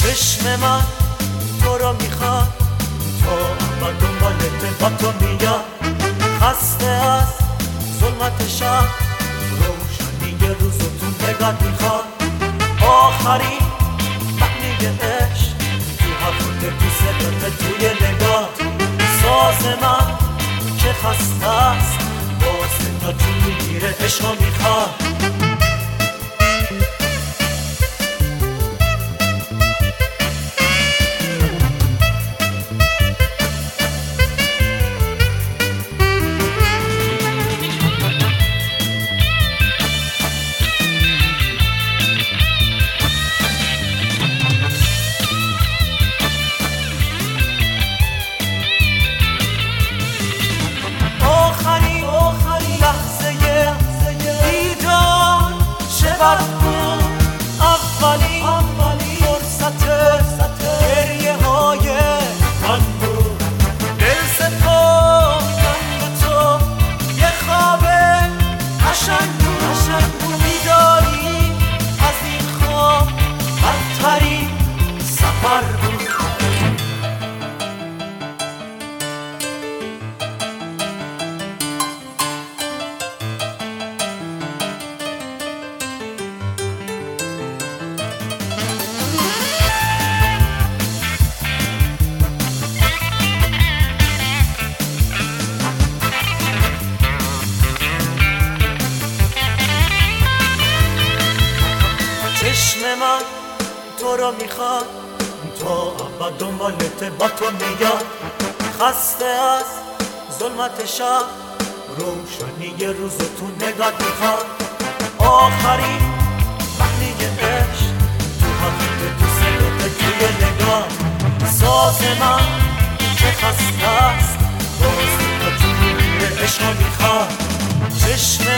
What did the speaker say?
چشم من تو رو میخواد، تو اول دنبالت با تو میاد. خسته از ظلمت شب، روشنی روزتون نگاه میخواد. آخرین معنی عشق تو حرفت، تو صدات، توی نگاه. ساز من که خسته است، واسه تا تو میگیره عشقا میخواد. اولین فرصت گریه های من بود. دل سپردم به تو یه خواب قشنگ بود. میدانی از این خواب بدترین سفر بود. چشم من تو رو میخواد، تو اول دنبالت با تو میاد. خسته از ظلمت شب، روشنی روزتون نگاه میخواد. آخرین معنی عشق تو حرفت، تو صدات، توی نگاه. ساز من که خسته است، واسه تا تو میگیره عشقا میخواد. چشم